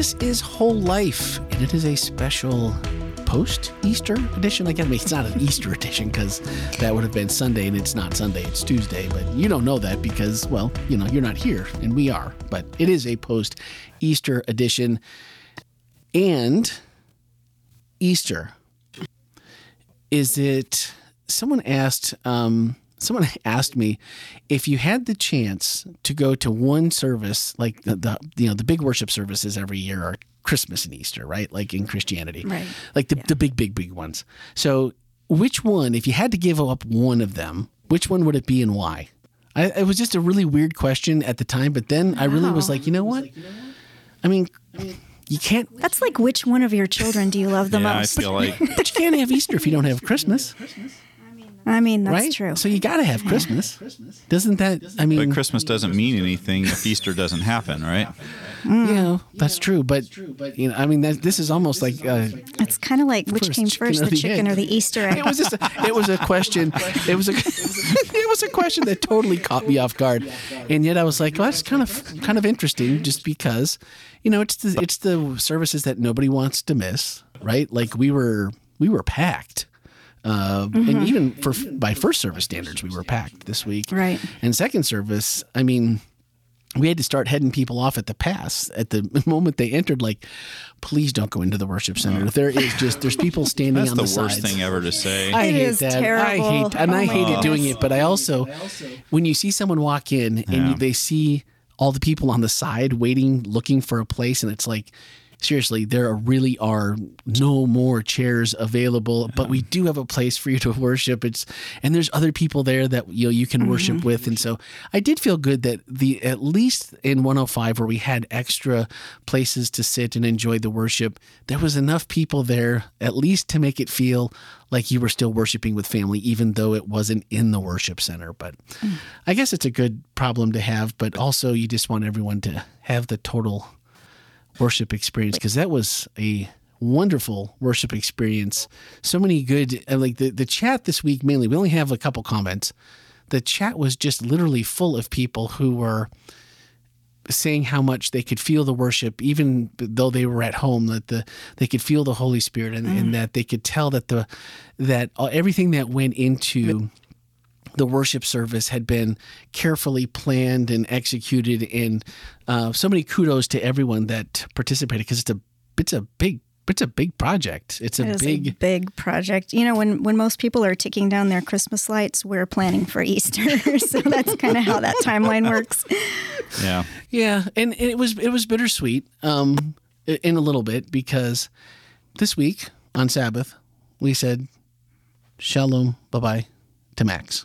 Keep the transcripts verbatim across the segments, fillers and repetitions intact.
This is Whole Life, and it is a special post-Easter edition. I mean, it's not an Easter edition because that would have been Sunday, and it's not Sunday, it's Tuesday. But you don't know that because, well, you know, you're not here, and we are. But it is a post-Easter edition. And Easter, is it, someone asked, um, someone asked me if you had the chance to go to one service, like the, the you know, the big worship services every year are Christmas and Easter, right? Like in Christianity, right? Like the, yeah. the big, big, big ones. So which one, if you had to give up one of them, which one would it be and why? I, it was just a really weird question at the time, but then wow. I really was like, you know what? I mean, you can't. That's like which one of your children do you love the yeah, most? I feel like. But you can't have Easter if you don't have Christmas. I mean, that's right? true. So you got to have Christmas. Doesn't that, I mean. But Christmas doesn't mean anything if Easter doesn't happen, right? Mm. Yeah, that's true. But, you know, I mean, that, this is almost like. Uh, it's kind of like which first, came first, the the chicken egg. or the Easter egg? It was just, a, it was a question. It was a, it was a question that totally caught me off guard. And yet I was like, well, that's kind of, kind of interesting just because, you know, it's the, it's the services that nobody wants to miss, right? Like we were, we were packed. Uh, mm-hmm. And even for by first service standards, we were packed this week. Right. And second service, I mean, we had to start heading people off at the pass at the moment they entered. Like, please don't go into the worship center. Oh. There is just there's people standing That's on the, the sides. worst thing ever to say. I it hate is that. Terrible. I hate and oh I hated goodness. doing it. But I also, when you see someone walk in and Yeah. you, they see all the people on the side waiting, looking for a place, and it's like. Seriously, there really are no more chairs available, but we do have a place for you to worship. It's and there's other people there that you know you can mm-hmm. worship with, and so I did feel good that the at least in one oh five where we had extra places to sit and enjoy the worship, there was enough people there at least to make it feel like you were still worshiping with family, even though it wasn't in the worship center. But mm. I guess it's a good problem to have, but also you just want everyone to have the total worship experience, because that was a wonderful worship experience. So many good, like the, the chat this week mainly, we only have a couple comments. The chat was just literally full of people who were saying how much they could feel the worship, even though they were at home, that the they could feel the Holy Spirit, and, mm. and that they could tell that the that everything that went into the worship service had been carefully planned and executed, and uh, so many kudos to everyone that participated, because it's a it's a big it's a big project. It's a it is big a big project. You know, when when most people are ticking down their Christmas lights, we're planning for Easter, so that's kind of how that timeline works. Yeah, yeah, and, and it was it was bittersweet um, in a little bit, because this week on Sabbath we said shalom, bye bye to Max.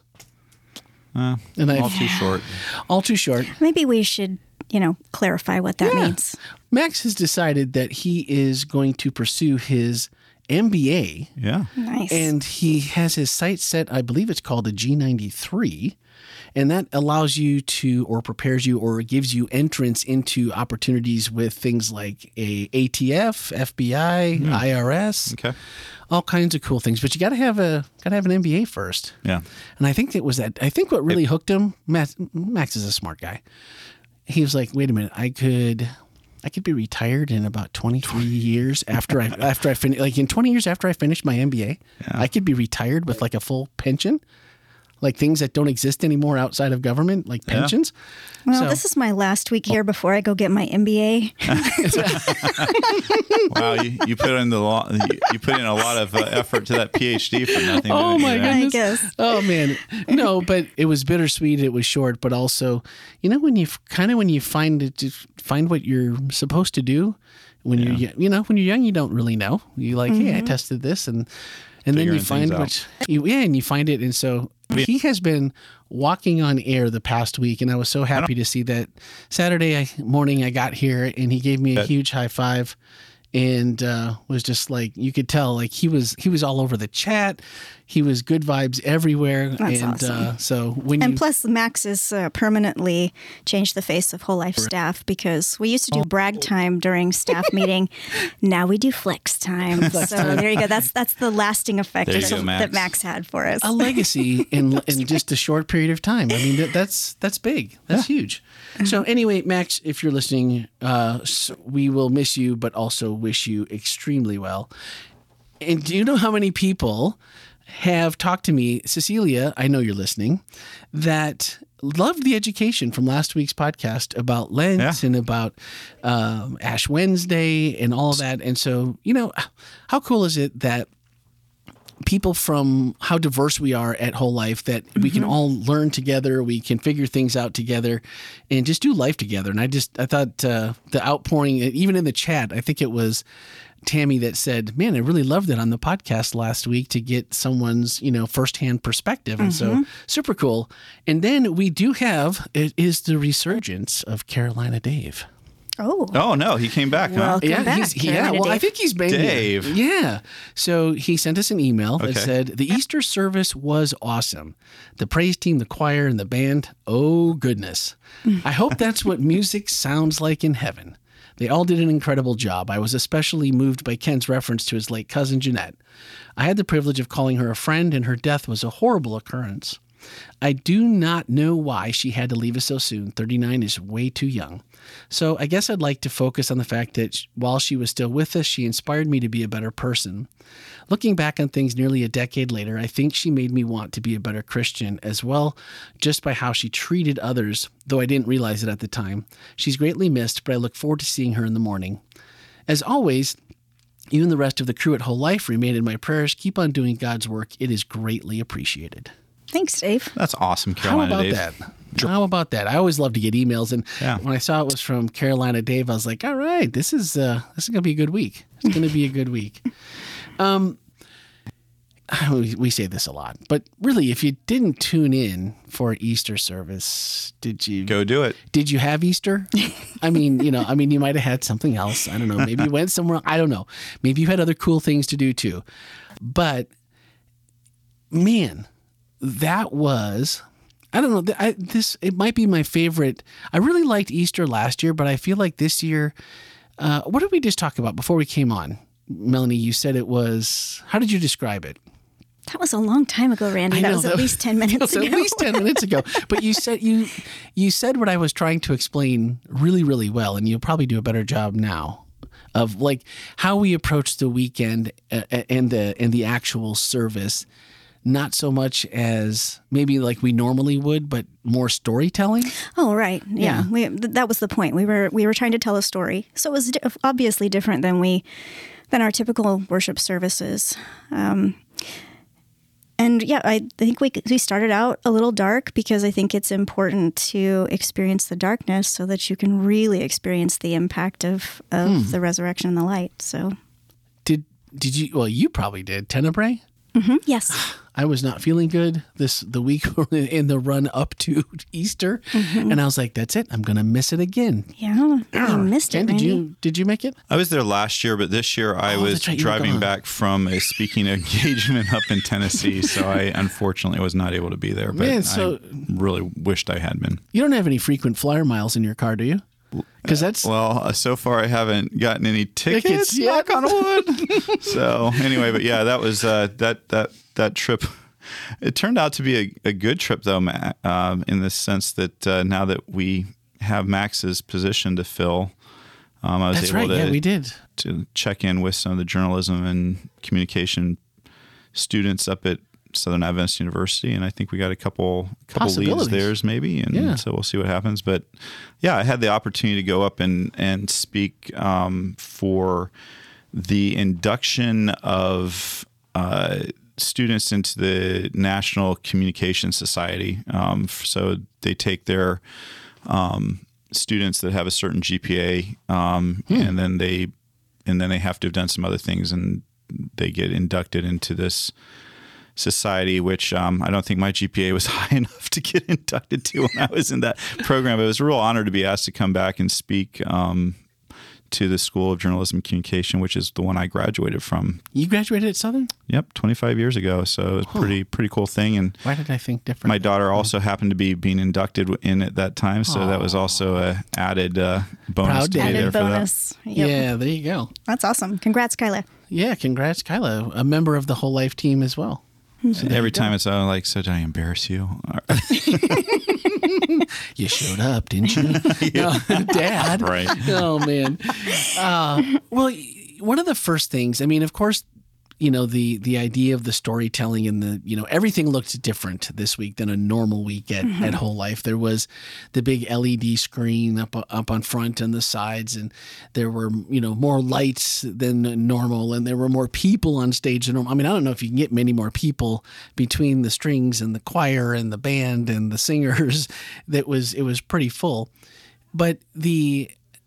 Uh, and I, all too short. All too short. Maybe we should, you know, clarify what that yeah. means. Max has decided that he is going to pursue his M B A. Yeah. Nice. And he has his sights set, I believe it's called a G ninety-three. And that allows you to, or prepares you, or gives you entrance into opportunities with things like a A T F, F B I, mm. I R S. Okay. All kinds of cool things, but you got to have a got to have an M B A first. Yeah, and I think it was that. I think what really it, hooked him. Max, Max is a smart guy. He was like, "Wait a minute, I could, I could be retired in about twenty-three years after I after I finish. Like in twenty years after I finish my M B A, yeah. I could be retired with like a full pension." Like things that don't exist anymore outside of government, like pensions. Yeah. Well, so, this is my last week here before I go get my M B A. Wow, you, you put in the lo- you, you put in a lot of uh, effort to that P H D for nothing. Oh my goodness! I guess. Oh man, no, but it was bittersweet. It was short, but also, you know, when you kind of when you find it, find what you're supposed to do. When yeah. you're, you know, when you're young, you don't really know. You like, mm-hmm. hey, I tested this, and and then you find what, you, yeah, and you find it, and so. He has been walking on air the past week, and I was so happy to see that Saturday morning I got here, and he gave me a huge high five, and uh, was just like, you could tell, like he was he was all over the chat. He was good vibes everywhere. That's and awesome. uh, so when And you plus, Max has uh, permanently changed the face of Whole Life staff, because we used to do brag time during staff meeting. Now we do flex time. So there you go. That's that's the lasting effect There you that, go, Max. that Max had for us. a legacy in in just a short period of time. I mean, that, that's that's big. That's huge. So anyway, Max, if you're listening, uh, so we will miss you, but also wish you extremely well. And do you know how many people have talked to me, Cecilia, I know you're listening, that loved the education from last week's podcast about Lent Yeah. and about um, Ash Wednesday and all of that. And so, you know, how cool is it that people from how diverse we are at Whole Life, that we can all learn together, we can figure things out together and just do life together. And I just, I thought uh, the outpouring, even in the chat, I think it was Tammy that said, man, I really loved it on the podcast last week to get someone's, you know, firsthand perspective. And so super cool. And then we do have, it is the resurgence of Carolina Dave. Oh, Oh no, he came back, huh? Welcome Yeah, back, he's, yeah. Carolina Well, I Dave. think he's been Dave. here. Yeah. So he sent us an email that Okay. said the Easter service was awesome. The praise team, the choir, and the band. Oh goodness! I hope that's what music sounds like in heaven. They all did an incredible job. I was especially moved by Ken's reference to his late cousin Jeanette. I had the privilege of calling her a friend, and her death was a horrible occurrence. I do not know why she had to leave us so soon. thirty-nine is way too young. So I guess I'd like to focus on the fact that sh- while she was still with us, she inspired me to be a better person. Looking back on things nearly a decade later, I think she made me want to be a better Christian as well, just by how she treated others, though I didn't realize it at the time. She's greatly missed, but I look forward to seeing her in the morning. As always, you and the rest of the crew at Whole Life remain in my prayers. Keep on doing God's work. It is greatly appreciated. thanks, Dave. That's awesome, How Carolina about Dave. that? How about that? I always love to get emails, and Yeah. when I saw it was from Carolina Dave, I was like, "All right, this is uh, this is gonna be a good week. It's gonna be a good week." Um, we, we say this a lot, but really, if you didn't tune in for Easter service, did you Go do it. Did you have Easter? I mean, you know, I mean, you might have had something else. I don't know. Maybe you went somewhere. I don't know. Maybe you had other cool things to do too. But man, that was, I don't know. th- I, this, it might be my favorite. I really liked Easter last year, but I feel like this year, uh, what did we just talk about before we came on? Melanie, you said it was, how did you describe it? That was a long time ago, Randy. I That know, was that at was- least ten It minutes was ago. at least ten minutes ago. But you said you you said what I was trying to explain really, really well, and you'll probably do a better job now of like how we approach the weekend uh, and the and the actual service, not so much as maybe like we normally would, but more storytelling. Oh, right. Yeah, Yeah. We, th- that was the point. We were we were trying to tell a story, so it was di- obviously different than we than our typical worship services. Um, and yeah, I think we we started out a little dark because I think it's important to experience the darkness so that you can really experience the impact of of the resurrection and the light. So Did did you? Well, you probably did. Tenebrae. yes, I was not feeling good this the week in the run up to Easter, and I was like, "That's it. I'm gonna miss it again." yeah, you missed Ken, it, did Randy. you did you make it? I was there last year, but this year I Oh, was that's right, you were driving gone. back from a speaking engagement up in Tennessee, so I unfortunately was not able to be there. But Man, so- I really wished I had been. You don't have any frequent flyer miles in your car, do you? Because that's Well, uh, so far I haven't gotten any tickets. Tickets yet. Knock on wood. So anyway, but yeah, that was uh, that that that trip. It turned out to be a, a good trip, though, Matt, um, in the sense that uh, now that we have Max's position to fill, um, I was that's able right. to Yeah, we did. to check in with some of the journalism and communication students up at Southern Adventist University, and I think we got a couple couple leads Possibilities. there, maybe, and Yeah. so we'll see what happens. But yeah, I had the opportunity to go up and and speak um, for the induction of uh, students into the National Communication Society. Um, so they take their um, students that have a certain G P A, um, Hmm. and then they and then they have to have done some other things, and they get inducted into this society, which um, I don't think my G P A was high enough to get inducted to when I was in that program. But it was a real honor to be asked to come back and speak um, to the School of Journalism and Communication, which is the one I graduated from. You graduated at Southern? Yep, twenty-five years ago. So it was Huh. pretty pretty cool thing. And Why did I think different? my daughter also happened to be being inducted in at that time, so that was also a added uh, bonus Proud to be dad. there Added for that. bonus. Yep. Yeah, there you go. That's awesome. Congrats, Kyla. Yeah, congrats, Kyla, a member of the Whole Life team as well. So there Every you go. time it's uh, like, so did I embarrass you? You showed up, didn't you? No, Dad. Right. Oh, man. Uh, well, one of the first things, I mean, of course, you know, the the idea of the storytelling and the, you know, everything looked different this week than a normal week at, Mm-hmm. at Whole Life. There was the big L E D screen up up on front and the sides, and there were, you know, more lights than normal, and there were more people on stage than normal. I mean, I don't know if you can get many more people between the strings and the choir and the band and the singers. That was, it was pretty full. But the,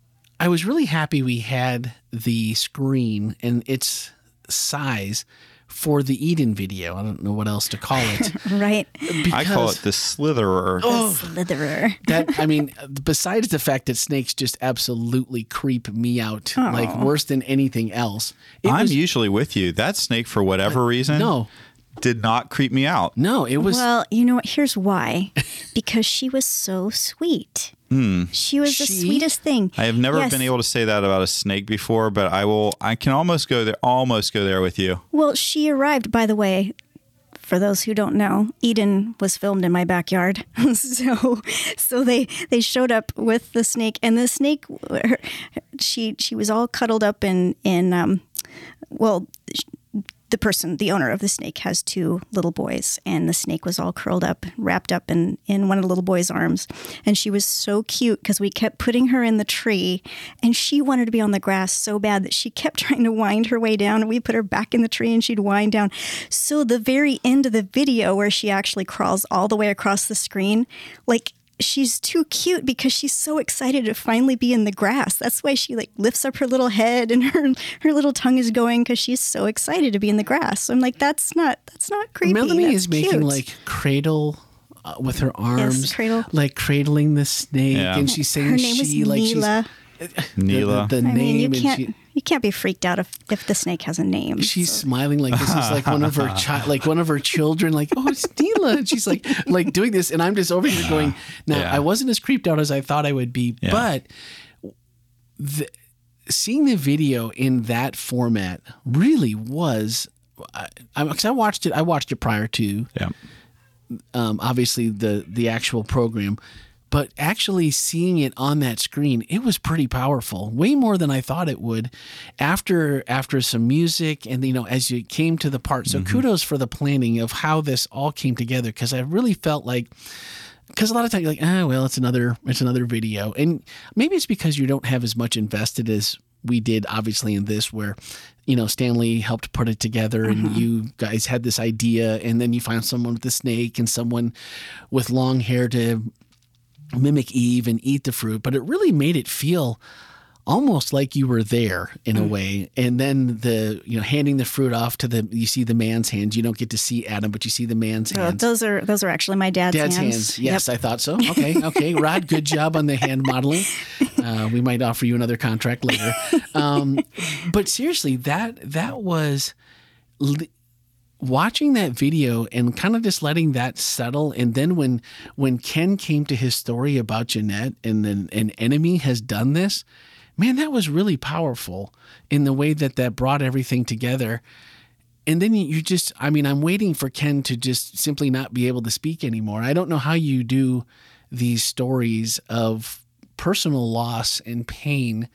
I was really happy we had the screen and its size for the Eden video. I don't know what else to call it. Right. I call it the Slitherer. Oh, Slitherer. that, I mean, besides the fact that snakes just absolutely creep me out, like worse than anything else. It I'm was, usually with you. That snake, for whatever reason, no, did not creep me out. no, it was. Well, you know what? Here's why. Because she was so sweet. She was the She? sweetest thing. I have never Yes. been able to say that about a snake before, but I will. I can almost go there. Almost go there with you. Well, she arrived, by the way. For those who don't know, Eden was filmed in my backyard. so so they they showed up with the snake, and the snake, her, she she was all cuddled up in in um, well. The person, the owner of the snake, has two little boys, and the snake was all curled up, wrapped up in, in one of the little boy's arms. And she was so cute because we kept putting her in the tree, and she wanted to be on the grass so bad that she kept trying to wind her way down, and we put her back in the tree and she'd wind down. So the very end of the video where she actually crawls all the way across the screen, like, she's too cute because she's so excited to finally be in the grass. That's why she like lifts up her little head and her her little tongue is going because she's so excited to be in the grass. So I'm like, that's not that's not creepy. Melanie That's is making cute. like cradle uh, with her arms, cradle. like cradling the snake, Yeah. and she's saying her name she was like Neela. she's Neela. the, the I name, mean, you and can't she, you can't be freaked out if, if the snake has a name. she's So- smiling like this is like one of her child, like one of her children. Like, oh, it's Neela, and she's like like doing this, and I'm just over here going. Now, Yeah. I wasn't as creeped out as I thought I would be, Yeah. but the, seeing the video in that format really was. I, I, 'cause I watched it. I watched it prior to. Yeah. um, obviously the the actual program, but actually seeing it on that screen, it was pretty powerful, way more than I thought it would. After after some music, and you know, as you came to the part, so kudos for the planning of how this all came together, because I really felt like. Because a lot of times you're like, ah, well, it's another it's another video, and maybe it's because you don't have as much invested as we did, obviously, in this, where, you know, Stanley helped put it together, and you guys had this idea, and then you find someone with a snake and someone with long hair to mimic Eve and eat the fruit, but it really made it feel almost like you were there in a way. And then the, you know, handing the fruit off to the, you see the man's hands. You don't get to see Adam, but you see the man's Oh, hands. those are those are actually my dad's, Dad's hands. hands. Yes, Yep. I thought so. Okay, okay. Rod, good job on the hand modeling. Uh, we might offer you another contract later. Um, but seriously, that that was li- watching that video and kind of just letting that settle. And then when when Ken came to his story about Jeanette and then an enemy has done this, man, that was really powerful in the way that that brought everything together. And then you just, I mean, I'm waiting for Ken to just simply not be able to speak anymore. I don't know how you do these stories of personal loss and pain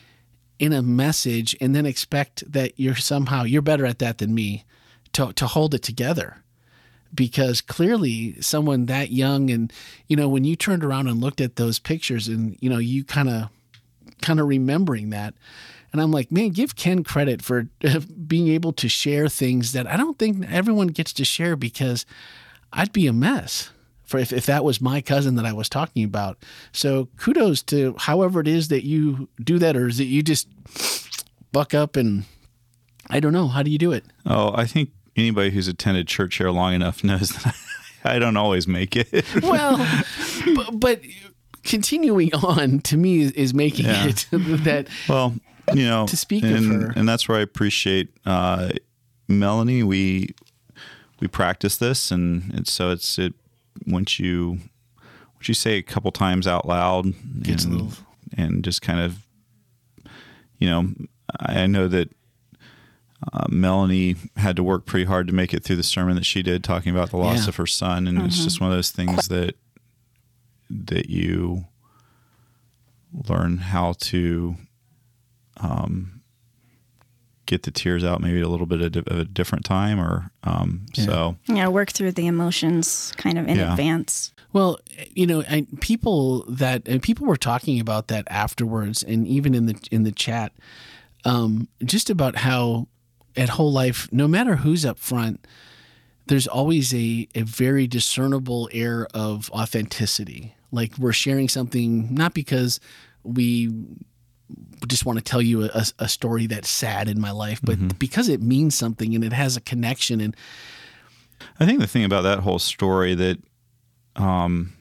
in a message and then expect that you're somehow, you're better at that than me, to, to hold it together. Because clearly someone that young, and, you know, when you turned around and looked at those pictures and, you know, you kind of, kind of remembering that. And I'm like, man, give Ken credit for being able to share things that I don't think everyone gets to share, because I'd be a mess for if, if that was my cousin that I was talking about. So kudos to however it is that you do that, or is it you just buck up and I don't know. How do you do it? Oh, I think anybody who's attended church here long enough knows that I don't always make it. Well, but, but continuing on to me is, is making Yeah. it that Well, you know, to speak and, of her. and that's where I appreciate uh, Melanie. We we practice this, and, and so it's it once you once you say a couple times out loud, Gets a and, little- and just kind of, you know, I, I know that uh, Melanie had to work pretty hard to make it through the sermon that she did, talking about the loss Yeah. of her son, and it's just one of those things that that you learn how to um, get the tears out maybe a little bit of a different time, or um, Yeah. so Yeah, work through the emotions kind of in Yeah. advance. Well, you know, I, people that and people were talking about that afterwards, and even in the in the chat, um, just about how at Whole Life, no matter who's up front, there's always a a very discernible air of authenticity. Like we're sharing something not because we just want to tell you a, a story that's sad in my life, but because it means something and it has a connection. And I think the thing about that whole story that, um,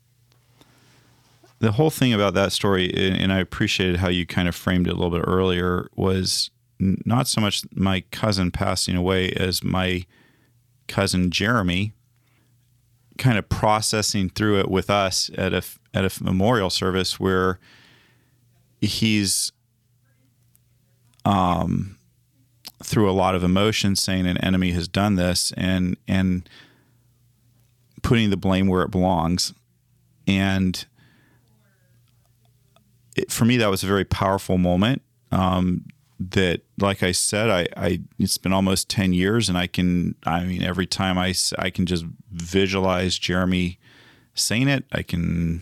the whole thing about that story, and and I appreciated how you kind of framed it a little bit earlier, was n- not so much my cousin passing away as my cousin Jeremy kind of processing through it with us at a at a memorial service where he's um, through a lot of emotion saying an enemy has done this, and and putting the blame where it belongs. And it, for me, that was a very powerful moment. Um, that, like I said, I, I it's been almost ten years, and I can, I mean, every time I, s- I can just visualize Jeremy saying it. I can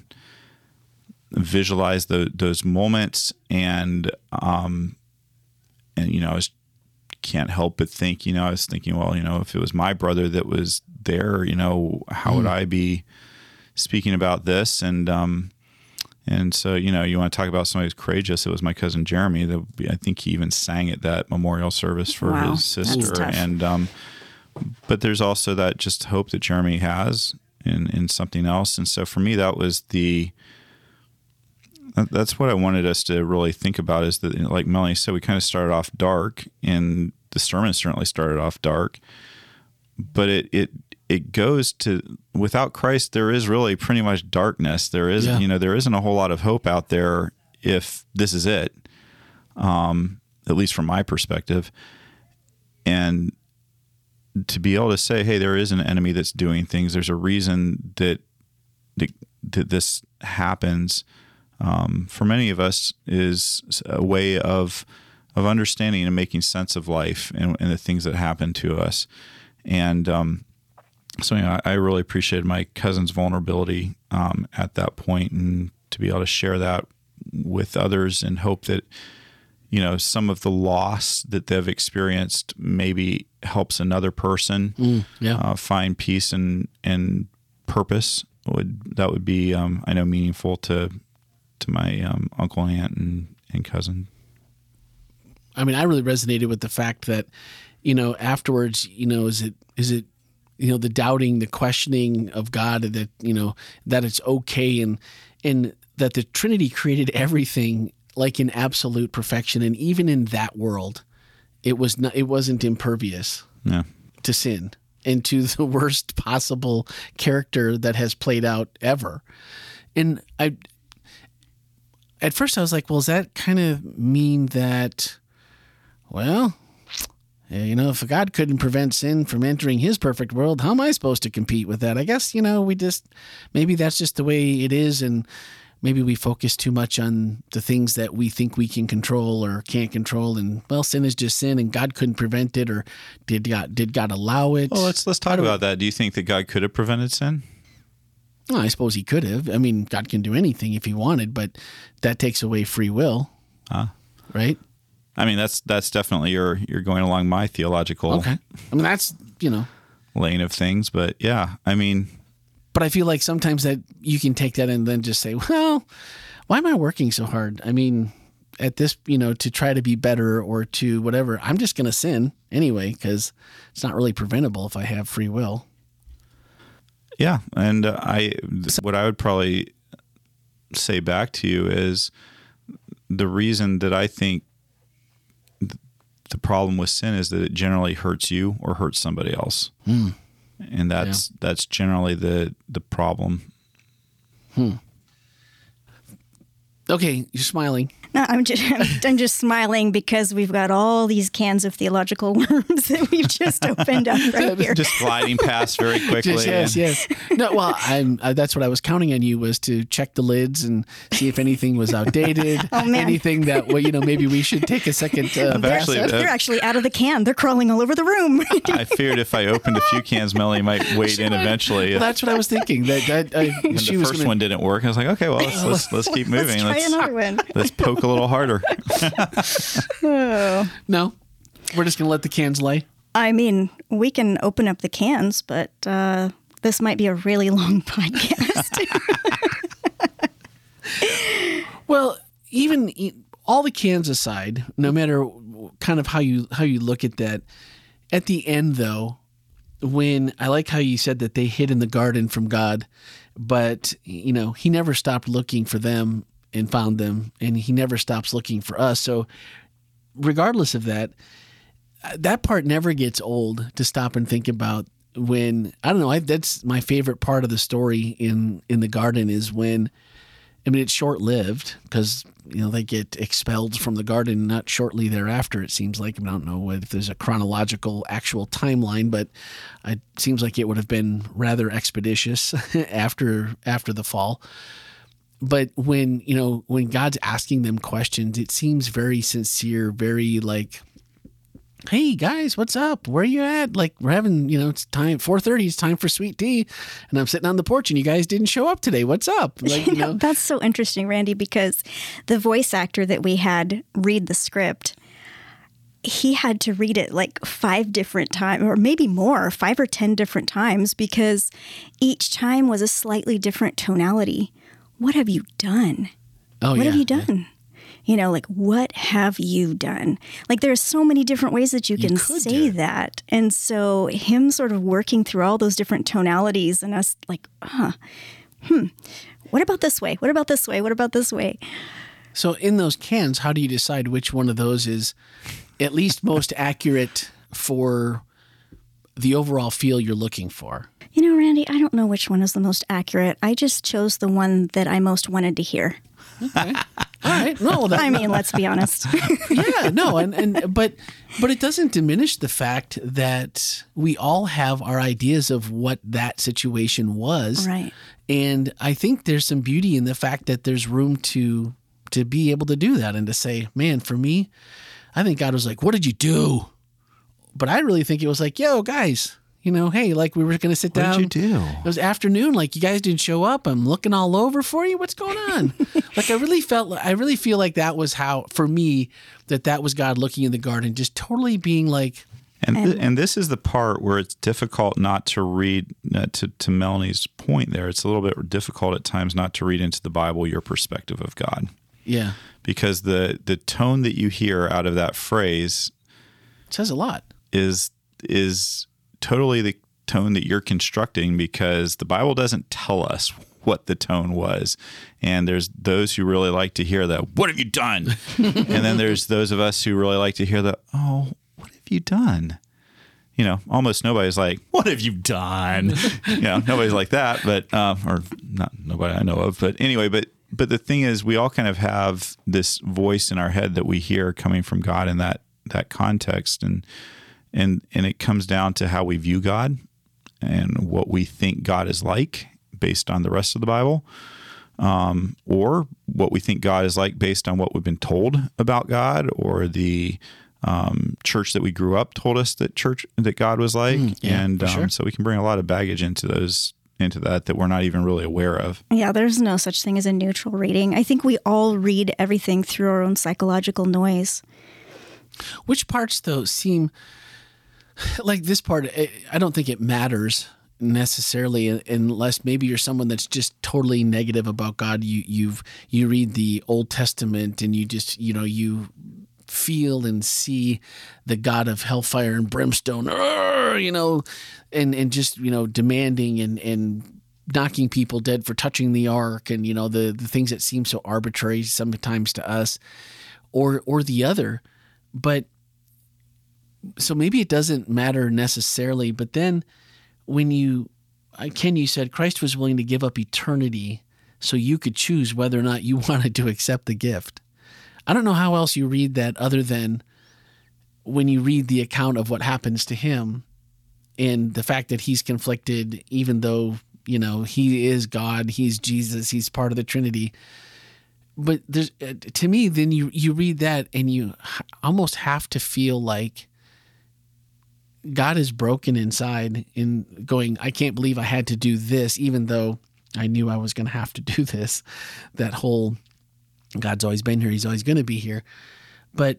visualize the, those moments, and um, and you know, I was, can't help but think, you know, I was thinking, well, you know, if it was my brother that was there, you know, how would I be speaking about this? And um, and so, you know, you want to talk about somebody who's courageous. It was my cousin Jeremy. That would be, I think he even sang at that memorial service for Wow, his that's sister. tough. And um, but there's also that just hope that Jeremy has in in something else. And so for me, that was the that- that's what I wanted us to really think about, is that, you know, like Melanie said, we kind of started off dark, and the sermon certainly started off dark, but it it it goes to, without Christ, there is really pretty much darkness. There is, Yeah. you know, there isn't a whole lot of hope out there if this is it, um, at least from my perspective. And to be able to say, hey, there is an enemy that's doing things. There's a reason that that, that this happens. Um, for many of us, is a way of of understanding and making sense of life and, and the things that happen to us. And um, so, you know, I, I really appreciated my cousin's vulnerability um, at that point, and to be able to share that with others, and hope that, you know, some of the loss that they've experienced maybe helps another person yeah. uh, find peace and and purpose. Would that would be um, I know meaningful to to my um, uncle, aunt, and, and cousin. I mean, I really resonated with the fact that, you know, afterwards, you know, is it, is it, you know, the doubting, the questioning of God, that, you know, that it's okay. And, and that the Trinity created everything like in absolute perfection. And even in that world, it was not, it wasn't impervious Yeah. to sin and to the worst possible character that has played out ever. And I, at first I was like, well, does that kind of mean that, well, eh, you know, if God couldn't prevent sin from entering his perfect world, how am I supposed to compete with that? I guess, you know, we just, maybe that's just the way it is. And maybe we focus too much on the things that we think we can control or can't control. And, well, sin is just sin, and God couldn't prevent it, or did God, did God allow it? Well, let's let's talk about that. Do you think that God could have prevented sin? Well, I suppose he could have. I mean, God can do anything if he wanted, but that takes away free will, Huh? right? I mean, that's that's definitely you're you're going along my theological Okay. I mean, that's, you know, lane of things, but yeah, I mean, but I feel like sometimes that you can take that and then just say, well, why am I working so hard? I mean, at this, you know, to try to be better or to whatever, I'm just going to sin anyway, because it's not really preventable if I have free will. yeah, and uh, I what I would probably say back to you is the reason that I think the problem with sin is that it generally hurts you or hurts somebody else. Hmm. And that's yeah. that's generally the the problem. Hmm. Okay, you're smiling. No, I'm just I'm, I'm just smiling because we've got all these cans of theological worms that we've just opened up right here. Just gliding past very quickly. Just, yes, yes. No, well, I'm. Uh, that's what I was counting on you was to check the lids and see if anything was outdated. Oh man, anything that well, you know, maybe we should take a second. Uh, they're, actually, uh, they're actually out of the can. They're crawling all over the room. I feared if I opened a few cans, Melanie might wade in eventually. Well, that's what I was thinking. That, that uh, when she the was first gonna... one didn't work. I was like, okay, well, let's let's, let's keep moving. Let's try let's, another one. Let's poke a little harder. Oh. No, we're just gonna let the cans lay. I mean, we can open up the cans, but uh, this might be a really long podcast. Well, even all the cans aside, no matter kind of how you how you look at that, at the end though, when I like how you said that they hid in the garden from God, but you know he never stopped looking for them and found them, and he never stops looking for us. So regardless of that, that part never gets old to stop and think about when, I don't know, I, that's my favorite part of the story in, in the garden is when, I mean, it's short-lived because, you know, they get expelled from the garden not shortly thereafter, it seems like. I don't know if there's a chronological actual timeline, but it seems like it would have been rather expeditious after after the fall. But when, you know, when God's asking them questions, it seems very sincere, very like, hey guys, what's up? Where are you at? Like we're having, you know, it's time, four thirty, it's time for sweet tea. And I'm sitting on the porch and you guys didn't show up today. What's up? Like, you you know, know, that's so interesting, Randy, because the voice actor that we had read the script, he had to read it like five different times, or maybe more, five or ten different times, because each time was a slightly different tonality. What have you done? Oh, what yeah, have you done? Yeah. You know, like, what have you done? Like, there's so many different ways that you can You could say do it. that. And so him sort of working through all those different tonalities and us like, huh, hmm, what about this way? What about this way? What about this way? So in those cans, how do you decide which one of those is at least most accurate for the overall feel you're looking for? You know, Randy, I don't know which one is the most accurate. I just chose the one that I most wanted to hear. Okay. All right. No, that, I mean, let's be honest. yeah, no, and, and but but it doesn't diminish the fact that we all have our ideas of what that situation was. Right. And I think there's some beauty in the fact that there's room to to be able to do that and to say, man, for me, I think God was like, what did you do? But I really think it was like, yo, guys, you know, hey, like we were going to sit down. What did you do? It was afternoon. Like you guys didn't show up. I'm looking all over for you. What's going on? Like I really felt, I really feel like that was how, for me, that that was God looking in the garden, just totally being like. And th- and this is the part where it's difficult not to read, uh, to, to Melanie's point there, it's a little bit difficult at times not to read into the Bible your perspective of God. Yeah. Because the, the tone that you hear out of that phrase It says a lot. is is totally the tone that you're constructing, because the Bible doesn't tell us what the tone was. And there's those who really like to hear that, what have you done? And then there's those of us who really like to hear that, oh, what have you done? You know, almost nobody's like, what have you done? You know, nobody's like that, but, um, or not nobody I know of, but anyway, but, but the thing is, we all kind of have this voice in our head that we hear coming from God in that, that context. And, and, and it comes down to how we view God and what we think God is like based on the rest of the Bible, um, or what we think God is like based on what we've been told about God, or the um, church that we grew up told us that church that God was like, Mm, yeah, and for um, sure. so we can bring a lot of baggage into those into that that we're not even really aware of. Yeah, there's no such thing as a neutral reading. I think we all read everything through our own psychological noise. Which parts, though, seem like this part? I I don't think it matters necessarily, unless maybe you're someone that's just totally negative about God. You you've you read the Old Testament and you just you know you feel and see the God of hellfire and brimstone, "Arr!" you know, and and just you know demanding and and knocking people dead for touching the ark, and you know the the things that seem so arbitrary sometimes to us, or or the other. But so maybe it doesn't matter necessarily. But then when you, Ken, you said Christ was willing to give up eternity so you could choose whether or not you wanted to accept the gift. I don't know how else you read that other than when you read the account of what happens to him and the fact that he's conflicted, even though, you know, he is God, he's Jesus, he's part of the Trinity. But there's, to me, then you, you read that and you almost have to feel like God is broken inside in going, I can't believe I had to do this, even though I knew I was going to have to do this. That whole, God's always been here, he's always going to be here. But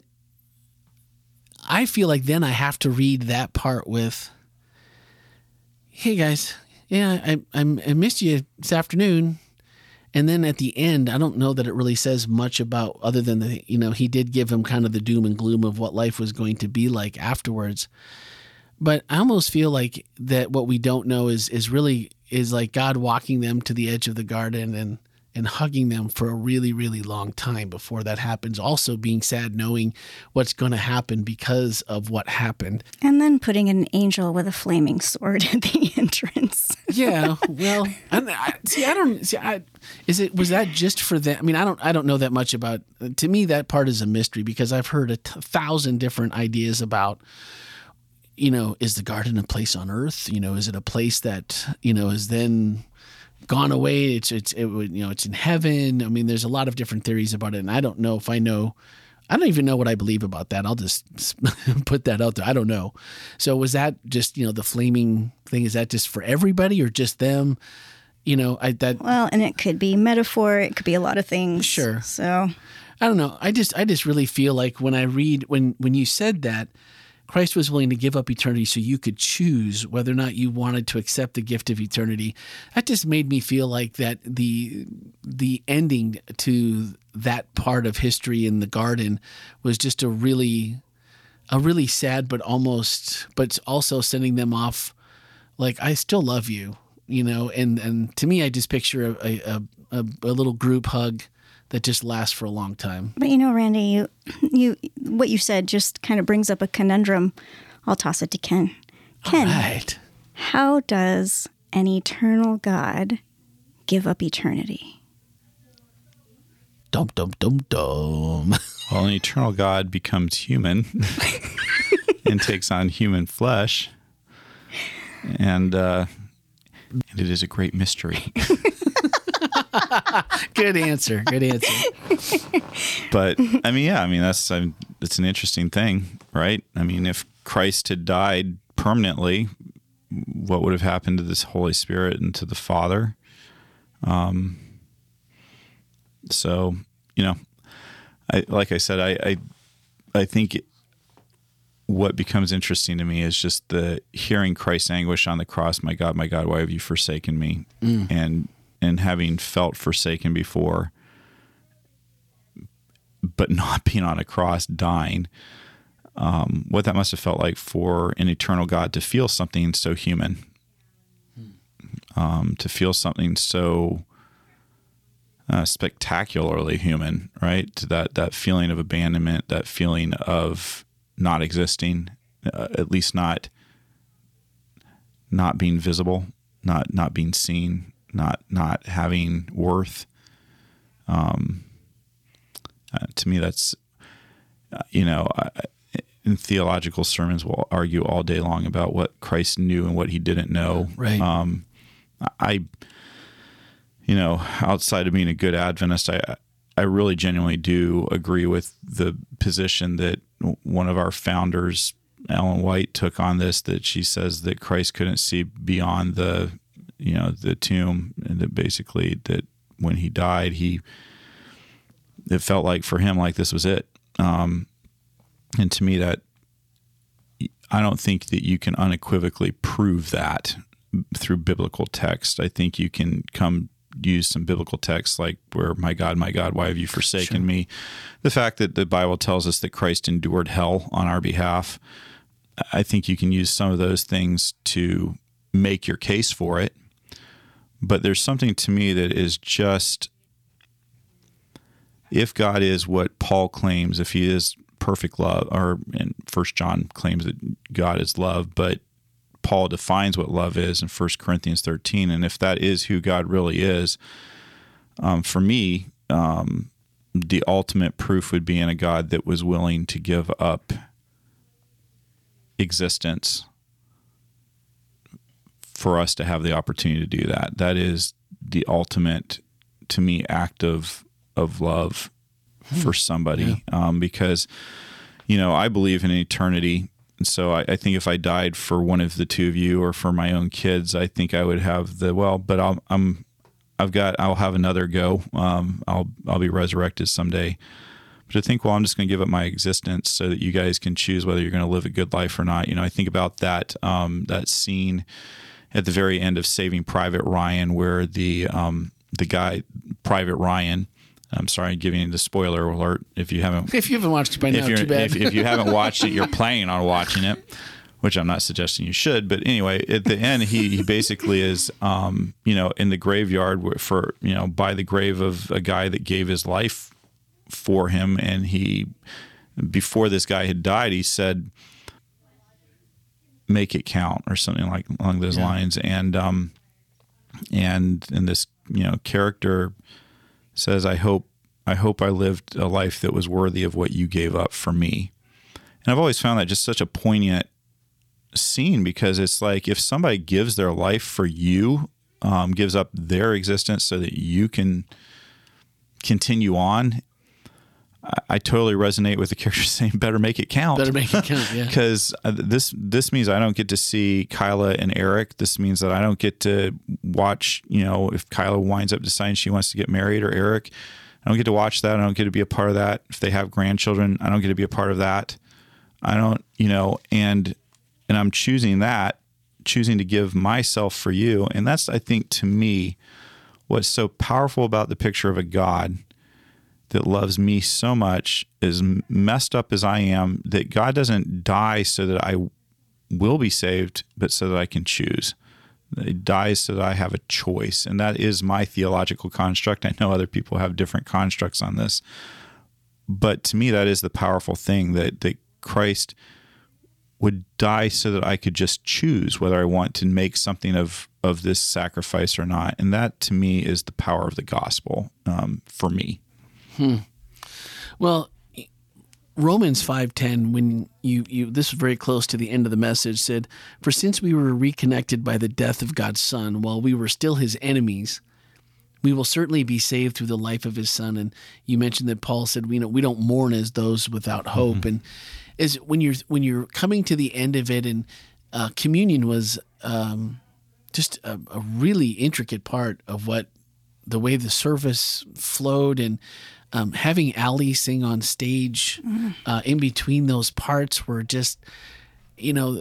I feel like then I have to read that part with, hey guys, yeah, I, I, I missed you this afternoon. And then at the end, I don't know that it really says much about, other than the, you know, he did give him kind of the doom and gloom of what life was going to be like afterwards. But I almost feel like that what we don't know is is really is like God walking them to the edge of the garden and and hugging them for a really, really long time before that happens. Also being sad knowing what's going to happen because of what happened. And then putting an angel with a flaming sword at the entrance. Yeah, well, I, I, see, I don't see. I, is it was that just for them? I mean, I don't. I don't know that much about. To me, that part is a mystery because I've heard a t- thousand different ideas about. You know, is the garden a place on earth? You know, is it a place that, you know, is then gone away? It's, it's, it would, you know, it's in heaven. I mean, there's a lot of different theories about it. And I don't know if I know, I don't even know what I believe about that. I'll just put that out there. I don't know. So was that just, you know, the flaming thing? Is that just for everybody or just them? You know, I, that. Well, and it could be metaphor. It could be a lot of things. Sure. So I don't know. I just, I just really feel like when I read, when, when you said that, Christ was willing to give up eternity so you could choose whether or not you wanted to accept the gift of eternity. That just made me feel like that the the ending to that part of history in the garden was just a really a really sad but almost but also sending them off like, I still love you, you know, and and to me I just picture a a, a, a little group hug that just lasts for a long time. But you know, Randy, you, you, what you said just kind of brings up a conundrum. I'll toss it to Ken. Ken, all right. How does an eternal God give up eternity? Dum, dum, dum, dum. Well, an eternal God becomes human and takes on human flesh. And, uh, and it is a great mystery. Good answer. Good answer. But I mean, yeah, I mean, that's, I mean, it's an interesting thing, right? I mean, if Christ had died permanently, what would have happened to this Holy Spirit and to the Father? Um, so, you know, I, like I said, I, I, I think it, what becomes interesting to me is just the hearing Christ's anguish on the cross. My God, my God, why have you forsaken me? Mm. And, and having felt forsaken before, but not being on a cross, dying, um, what that must have felt like for an eternal God to feel something so human, um, to feel something so uh, spectacularly human, right? To that, that feeling of abandonment, that feeling of not existing, uh, at least not, not being visible, not, not being seen, not not having worth. Um, uh, to me, that's, uh, you know, I, in theological sermons, we'll argue all day long about what Christ knew and what he didn't know. Right. Um, I, you know, outside of being a good Adventist, I, I really genuinely do agree with the position that one of our founders, Ellen White, took on this, that she says that Christ couldn't see beyond the, you know, the tomb, and that basically that when he died, he, it felt like for him, like this was it. Um, and to me, that I don't think that you can unequivocally prove that through biblical text. I think you can come use some biblical texts like where, my God, my God, why have you forsaken Sure. me? The fact that the Bible tells us that Christ endured hell on our behalf, I think you can use some of those things to make your case for it. But there's something to me that is just, if God is what Paul claims, if he is perfect love, or in First John claims that God is love, but Paul defines what love is in First Corinthians thirteen. And if that is who God really is, um, for me, um, the ultimate proof would be in a God that was willing to give up existence for us to have the opportunity to do that. That is the ultimate, to me, act of of love for somebody. Yeah. Um, because, you know, I believe in eternity. And so I, I think if I died for one of the two of you or for my own kids, I think I would have the, well, but I'll, I'm, I've got, I'll have another go. Um, I'll, I'll be resurrected someday. But I think, well, I'm just going to give up my existence so that you guys can choose whether you're going to live a good life or not. You know, I think about that, um, that scene at the very end of Saving Private Ryan, where the, um, the guy, Private Ryan, I'm sorry, I'm giving you the spoiler alert. If you haven't, if you haven't watched it by now, too bad. If, if you haven't watched it, you're planning on watching it, which I'm not suggesting you should. But anyway, at the end, he, he basically is, um, you know, in the graveyard for, you know, by the grave of a guy that gave his life for him. And he, before this guy had died, he said, "Make it count," or something like along those yeah. lines. And, um, and, and this, you know, character says, I hope, I hope I lived a life that was worthy of what you gave up for me. And I've always found that just such a poignant scene, because it's like, if somebody gives their life for you, um, gives up their existence so that you can continue on, I, I totally resonate with the character saying, better make it count. Better make it count, yeah. Because this, this means I don't get to see Kyla and Eric. This means that I don't get to watch, you know, if Kyla winds up deciding she wants to get married, or Eric, I don't get to watch that. I don't get to be a part of that. If they have grandchildren, I don't get to be a part of that. I don't, you know, and, and I'm choosing that, choosing to give myself for you. And that's, I think, to me, what's so powerful about the picture of a God that loves me so much, as messed up as I am, that God doesn't die so that I will be saved, but so that I can choose. He dies so that I have a choice. And that is my theological construct. I know other people have different constructs on this, but to me, that is the powerful thing, that, that Christ would die so that I could just choose whether I want to make something of, of this sacrifice or not. And that, to me, is the power of the gospel, um, for me. Hmm. Well, Romans five ten, when you, you, this was very close to the end of the message, said, "For since we were reconnected by the death of God's Son, while we were still his enemies, we will certainly be saved through the life of his Son." And you mentioned that Paul said, we, know, we don't mourn as those without hope. Mm-hmm. And is when you're, when you're coming to the end of it, and uh, communion was um, just a, a really intricate part of what, the way the service flowed, and Um, having Allie sing on stage uh, in between those parts were just, you know,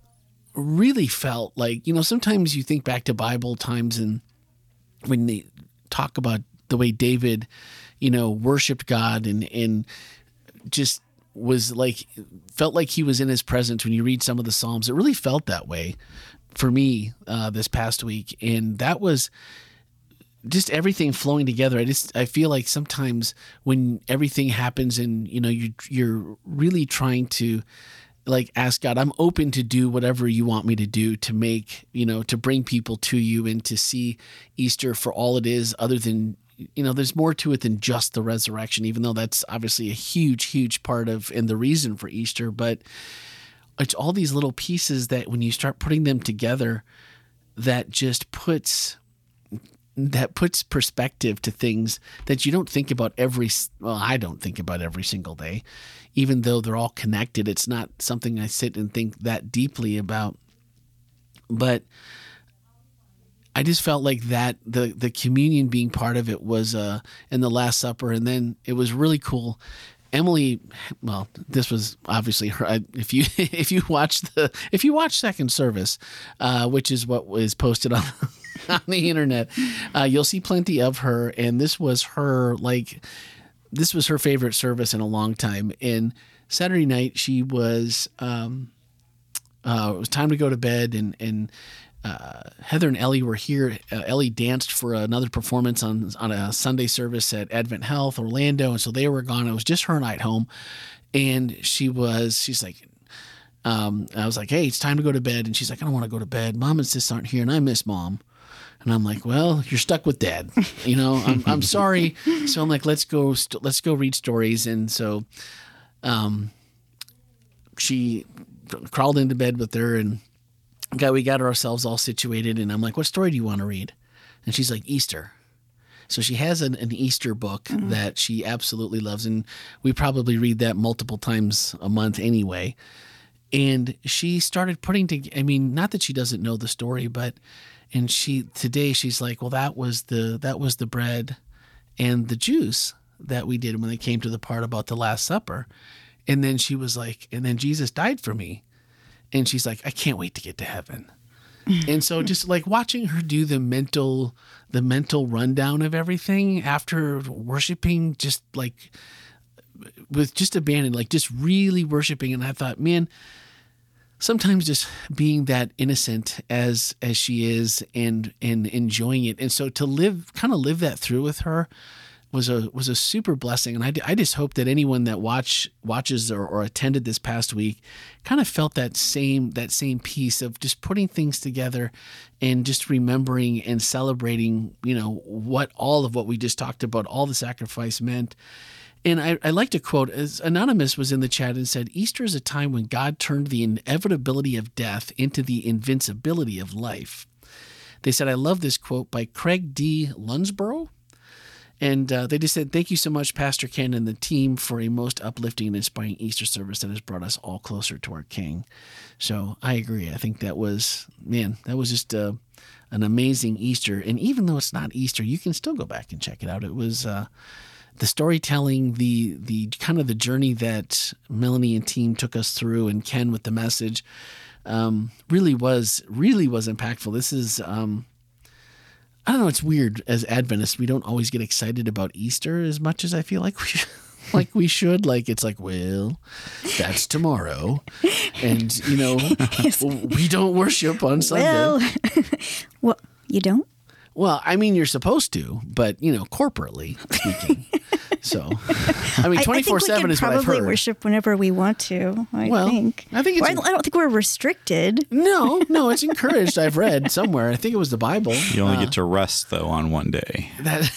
really felt like, you know, sometimes you think back to Bible times, and when they talk about the way David, you know, worshiped God, and, and just was like, felt like he was in his presence. When you read some of the Psalms, it really felt that way for me uh, this past week. And that was just everything flowing together. I just, I feel like sometimes when everything happens, and, you know, you, you're really trying to like ask God, I'm open to do whatever you want me to do to make, you know, to bring people to you and to see Easter for all it is, other than, you know, there's more to it than just the resurrection, even though that's obviously a huge, huge part of, and the reason for Easter. But it's all these little pieces that when you start putting them together, that just puts that puts perspective to things that you don't think about every, well, I don't think about every single day, even though they're all connected. It's not something I sit and think that deeply about, but I just felt like that the, the communion being part of it was, uh, in the Last Supper. And then it was really cool. Emily, well, this was obviously her. If you if you watch the if you watch Second Service, uh, which is what was posted on on the internet, uh, you'll see plenty of her. And this was her like this was her favorite service in a long time. And Saturday night, she was um, uh, it was time to go to bed, and and uh, Heather and Ellie were here. Uh, Ellie danced for another performance on on a Sunday service at Advent Health Orlando, and so they were gone. It was just her and I at home, and she was she's like, um, I was like, hey, it's time to go to bed, and she's like, I don't want to go to bed. Mom and sis aren't here, and I miss Mom. And I'm like, well, you're stuck with Dad. You know, I'm I'm sorry. So I'm like, let's go st- let's go read stories, and so, um, she crawled into bed with her and. Got, we got ourselves all situated, and I'm like, what story do you want to read? And she's like, Easter. So she has an, an Easter book mm-hmm. that she absolutely loves, and we probably read that multiple times a month anyway. And she started putting together, I mean, not that she doesn't know the story, but, and she, today she's like, well, that was the, that was the bread and the juice that we did when they came to the part about the Last Supper. And then she was like, and then Jesus died for me. And she's like, I can't wait to get to heaven. And so just like watching her do the mental, the mental rundown of everything after worshiping, just like with just abandon, like just really worshiping. And I thought, man, sometimes just being that innocent as, as she is and, and enjoying it. And so to live, kind of live that through with her was a was a super blessing. And I, I just hope that anyone that watch watches or, or attended this past week kind of felt that same that same piece of just putting things together and just remembering and celebrating, you know, what all of what we just talked about, all the sacrifice meant. And I, I like to quote, as Anonymous was in the chat and said, Easter is a time when God turned the inevitability of death into the invincibility of life. They said, I love this quote by Craig D. Lunsborough. And uh, they just said, thank you so much, Pastor Ken and the team, for a most uplifting and inspiring Easter service that has brought us all closer to our King. So I agree. I think that was, man, that was just uh, an amazing Easter. And even though it's not Easter, you can still go back and check it out. It was uh, the storytelling, the the kind of the journey that Melanie and team took us through, and Ken with the message, um, really was, really was impactful. This is... Um, I don't know. It's weird as Adventists. We don't always get excited about Easter as much as I feel like we like we should. Like it's like, well, that's tomorrow, and you know, yes. we don't worship on Sunday. Well, well, you don't. Well, I mean, you're supposed to, but you know, corporately speaking. So, I mean, twenty-four seven is what I've heard. Probably worship whenever we want to. I well, think. I think it's. Well, I, don't, I don't think we're restricted. No, no, it's encouraged. I've read somewhere. I think it was the Bible. You only uh, get to rest though on one day. That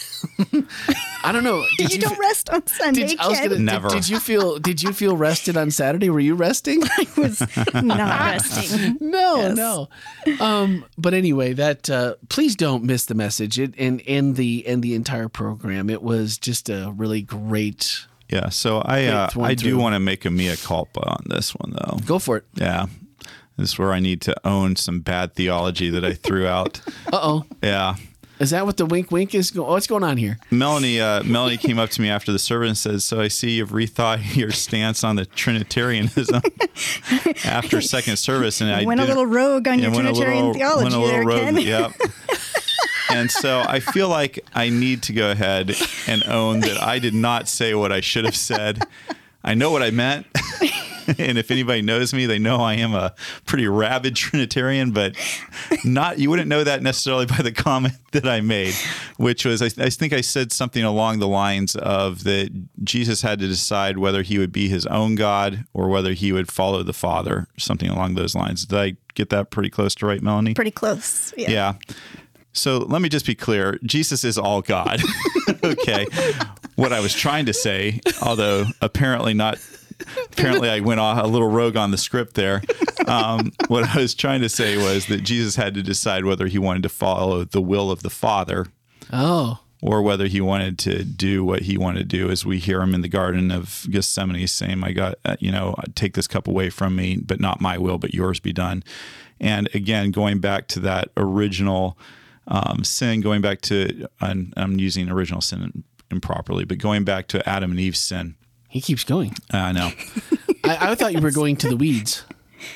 I don't know. Did you, you don't f- rest on Sunday. Did, I was gonna, Never. Did, did you feel? Did you feel rested on Saturday? Were you resting? I was not resting. No, yes. no. Um, but anyway, that uh, please don't miss the message it, and and the and the entire program. It was just a really great. Yeah, so I uh, I do want to make a mea culpa on this one though. Go for it. Yeah, this is where I need to own some bad theology that I threw out. Uh oh. Yeah. Is that what the wink wink is? Go- What's going on here? Melanie uh, Melanie came up to me after the service and said, so I see you've rethought your stance on the Trinitarianism after second service. And I went a little rogue on your Trinitarian little, theology went a little there, rogue, Ken. Yep. And so I feel like I need to go ahead and own that I did not say what I should have said. I know what I meant. And if anybody knows me, they know I am a pretty rabid Trinitarian, but not, you wouldn't know that necessarily by the comment that I made, which was, I, I think I said something along the lines of that Jesus had to decide whether he would be his own God or whether he would follow the Father, something along those lines. Did I get that pretty close to right, Melanie? Pretty close. Yeah. Yeah. So let me just be clear. Jesus is all God. Okay. What I was trying to say, although apparently not, apparently I went off a little rogue on the script there. Um, what I was trying to say was that Jesus had to decide whether he wanted to follow the will of the Father. Oh. Or whether he wanted to do what he wanted to do, as we hear him in the Garden of Gethsemane saying, I got, uh, you know, take this cup away from me, but not my will, but yours be done. And again, going back to that original um, sin, going back to, I'm, I'm using original sin improperly, but going back to Adam and Eve's sin. He keeps going. I uh, know. I, I thought you were going to the weeds.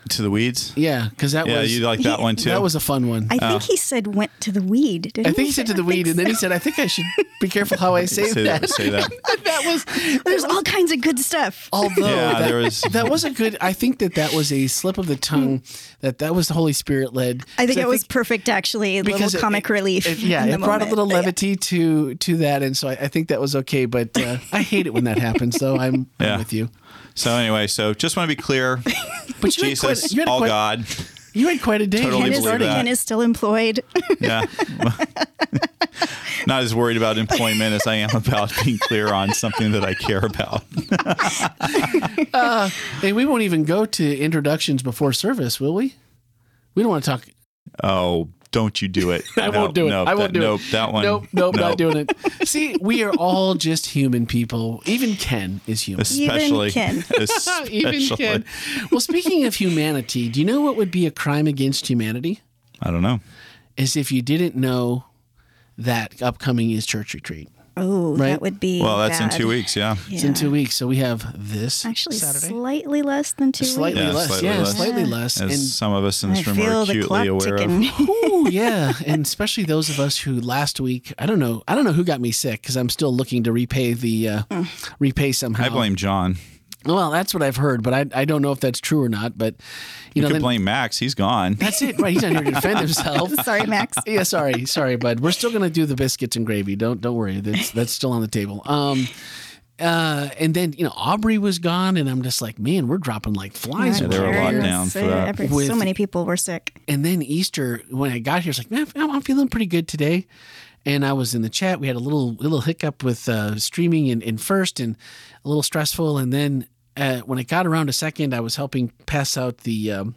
To the weeds? Yeah, because that Yeah, was you like that He- one too? that was a fun one. I think he said went to the weed. Didn't I think he said to the I weed, think and then he so. said, "I think I should be careful how I say, say that." that. Say that. that was There's all kinds of good stuff. although Yeah, that, there was- that was a good. I think that that was a slip of the tongue. That that was the Holy Spirit led. I think it was perfect, actually. A little it- comic it- relief. it- yeah, in the it brought a moment. little Yeah. levity to to that, and so I, I think that was okay. But uh, I hate it when that happens. Though I'm, I'm Yeah. with you. So anyway, so just want to be clear. But you had Jesus, quite- you had all quite- God. You had quite a day. Totally Ken Ken is, believe that. Ken is still employed. Yeah. Not as worried about employment as I am about being clear on something that I care about. Uh, and we won't even go to introductions before service, will we? We don't want to talk. Oh, don't you do it. I won't do it. Nope, I won't that, do nope, it. That one. Nope, nope, nope. not doing it. See, we are all just human people. Even Ken is human. Especially. Ken. Especially. Even Ken. Well, speaking of humanity, do you know what would be a crime against humanity? I don't know. Is if you didn't know that upcoming is church retreat. Oh, Right. that would be Well, that's bad. in two weeks. Yeah. It's in two weeks, so we have this Actually, Saturday. slightly less than two Slightly Yeah, weeks. less, slightly yeah, less. slightly Yeah. less. As And some of us in I this room are feel the acutely clock aware ticking. of. Ooh, yeah, and especially those of us who last week, I don't know, I don't know who got me sick because I'm still looking to repay the uh, repay somehow. I blame John. Well, that's what I've heard, but I I don't know if that's true or not. But you, You know, could then, blame Max. He's gone. that's it, right? He's not here to defend himself. Sorry, Max. Yeah, sorry, sorry, bud. We're still gonna do the biscuits and gravy. Don't don't worry. That's that's still on the table. Um, uh, and then you know Aubrey was gone, and I'm just like, man, we're dropping like flies. Yeah, around they were locked here. down for So, that. every- With- so many people were sick. And then Easter, when I got here, it's like, man, I'm I'm feeling pretty good today. And I was in the chat. We had a little little hiccup with uh, streaming in, in first, and a little stressful. And then uh, when it got around to second, I was helping pass out the. Um,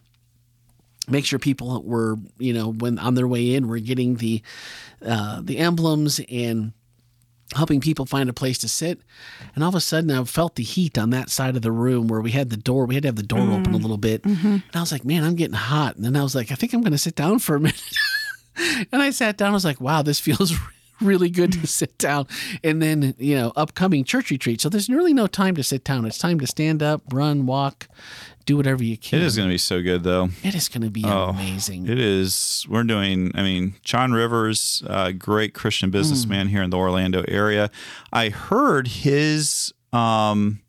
make sure people were, you know, when on their way in, were getting the uh, the emblems and helping people find a place to sit. And all of a sudden, I felt the heat on that side of the room where we had the door. We had to have the door Mm. open a little bit. Mm-hmm. And I was like, man, I'm getting hot. And then I was like, I think I'm going to sit down for a minute. And I sat down. I was like, wow, this feels really good to sit down. And then, you know, upcoming church retreat. So there's really no time to sit down. It's time to stand up, run, walk, do whatever you can. It is going to be so good, though. It is going to be Oh, amazing. It is. We're doing, I mean, John Rivers, uh, great Christian businessman here in the Orlando area. I heard his, um,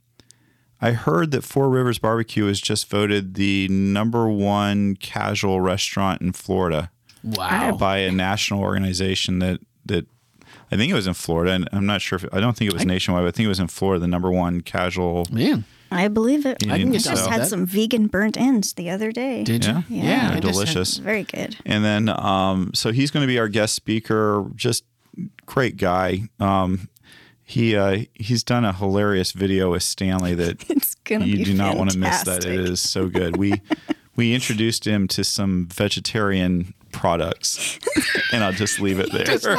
I heard that Four Rivers Barbecue was just voted the number one casual restaurant in Florida Wow. by a national organization that, that I think it was in Florida. And I'm not sure if, I don't think it was nationwide, but I think it was in Florida, the number one casual. Man, I believe it. I I can get just down had with that. some vegan burnt ends the other day. did you? Yeah. Yeah. I They're just had- delicious. Very good. And then, um, so he's going to be our guest speaker. Just great guy. Um, he uh, he's done a hilarious video with Stanley that It's gonna you be do not want to miss. That fantastic. it is so good. We we introduced him to some vegetarian products, and I'll just leave it there.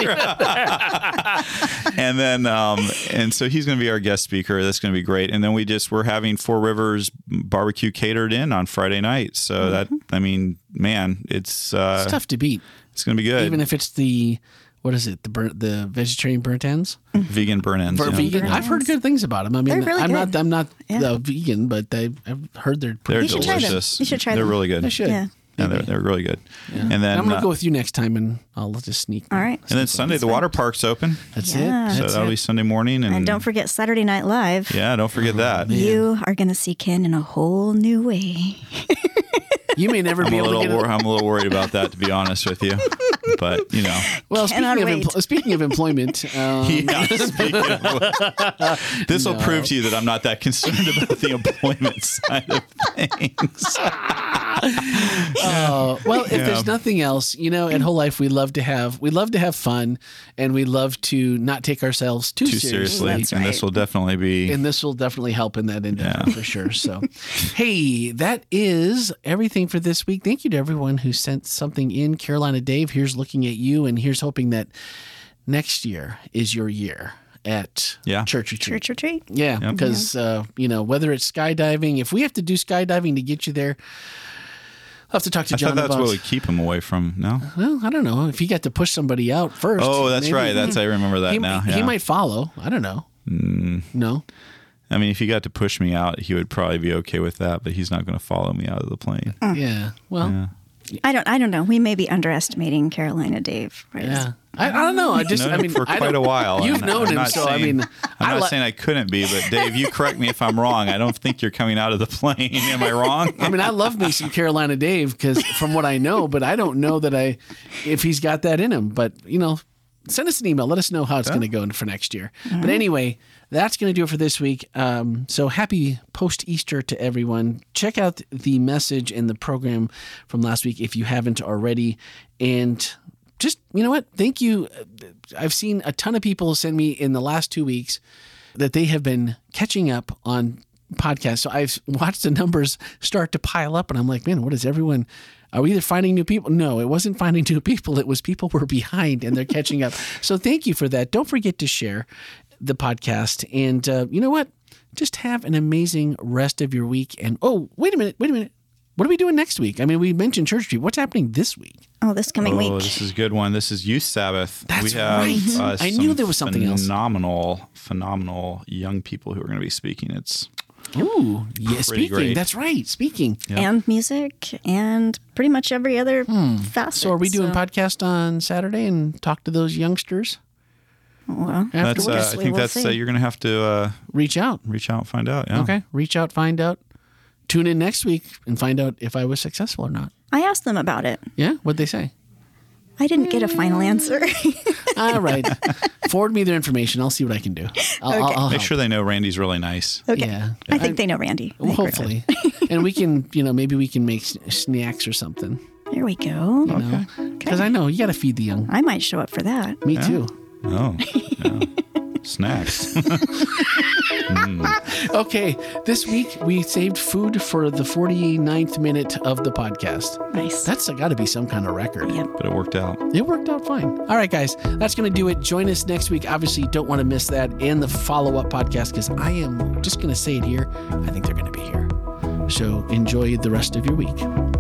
And then, um, and so he's going to be our guest speaker. That's going to be great. And then we just we're having Four Rivers barbecue catered in on Friday night. So that I mean, man, it's uh, It's tough to beat, it's going to be good. even if it's the what is it? The burnt, the vegetarian burnt ends vegan burn ends. for yeah. vegan. burnt I've heard ends. good things about them. I mean, They're really I'm good. not I'm not Yeah. the vegan, but they, I've heard they're They're pretty You should try them. delicious. You should try They're them. really good. I should. Yeah. Yeah, they're, they're really good. And then I'm gonna uh, go with you next time, and I'll just sneak. All right. and then Sunday the water park's open, That's Yeah. it. so That's that'll it. be Sunday morning. And, And don't forget Saturday Night Live. yeah, don't forget that. You are going to see Ken in a whole new way. You may never I'm be a able to little get it. wor- I'm a little worried about that, to be honest with you. But you know, Well, speaking Cannot of, wait. empl- speaking of employment, um, yeah, speaking of- this will prove to you that I'm not that concerned about the employment side of things. uh, well, if Yeah. there's nothing else, you know, at Whole Life we love to have we love to have fun, and we love to not take ourselves too, Too seriously, That's and right. this will definitely be. And this will definitely help in that endeavor Yeah. for sure. So, hey, that is everything for this week. Thank you to everyone who sent something in. Carolina Dave, here's looking at you, and here's hoping that next year is your year at Yeah. Church Retreat. Church retreat. Yeah, because uh, you know, whether it's skydiving, if we have to do skydiving to get you there, I'll have to talk to I John thought that's about. what would keep him away from. No. Well, I don't know if he got to push somebody out first. Oh, that's maybe- right. That's I remember that he, now. he Yeah. might follow. I don't know. No. I mean, if he got to push me out, he would probably be okay with that, but he's not going to follow me out of the plane. Yeah. Well, Yeah. I don't. I don't know. We may be underestimating Carolina Dave. Right? yeah. I, I don't know. I just, Known I him mean, for I quite don't- a while. You've I'm- known I'm him, not so I saying- mean, I'm I not li- saying I couldn't be, but Dave, you correct me if I'm wrong. I don't think you're coming out of the plane. Am I wrong? I mean, I love me some Carolina Dave because from what I know, but I don't know that I, if he's got that in him. But you know, send us an email. Let us know how it's going to go for next year. But anyway, that's going to do it for this week. Um, so happy post Easter to everyone. Check out the message and the program from last week if you haven't already, and just, you know what? Thank you. I've seen a ton of people send me in the last two weeks that they have been catching up on podcasts. So I've watched the numbers start to pile up, and I'm like, man, what is everyone? Are we either finding new people? No, it wasn't finding new people. It was people were behind and they're catching up. So thank you for that. Don't forget to share the podcast. And uh, you know what? Just have an amazing rest of your week. And oh, wait a minute. Wait a minute. What are we doing next week? I mean, we mentioned Church Street. What's happening this week? Oh, this coming Oh, week. this is a good one. This is Youth Sabbath. That's we have, right. Uh, I knew some there was something else. Phenomenal, phenomenal young people who are going to be speaking. It's Ooh, yeah. Speaking. great. That's right. Speaking. And music and pretty much every other facet. So are we doing so, podcast on Saturday and talk to those youngsters? Well, that's. Uh, I afterwards, we think will that's. Uh, see. you're going to have to uh, Reach out. reach out and find out. Yeah. Okay. Reach out, find out. Tune in next week and find out if I was successful or not. I asked them about it. Yeah? What'd they say? I didn't get a final answer. All right. Forward me their information. I'll see what I can do. I'll, I'll, Okay. I'll Make help. sure they know Randy's really nice. Okay. Yeah. I think I- they know Randy. I Well, think we're hopefully. and we can, you know, maybe we can make s- snacks or something. good. There we go. You know? Because I know you got to feed the young. I might show up for that. Me too. Oh, yeah. Snacks. Okay. This week we saved food for the forty-ninth minute of the podcast. Nice. That's got to be some kind of record. Yep. But it worked out. It worked out fine. All right, guys, that's going to do it. Join us next week. Obviously, you don't want to miss that and the follow-up podcast because I am just going to say it here. I think they're going to be here. So enjoy the rest of your week.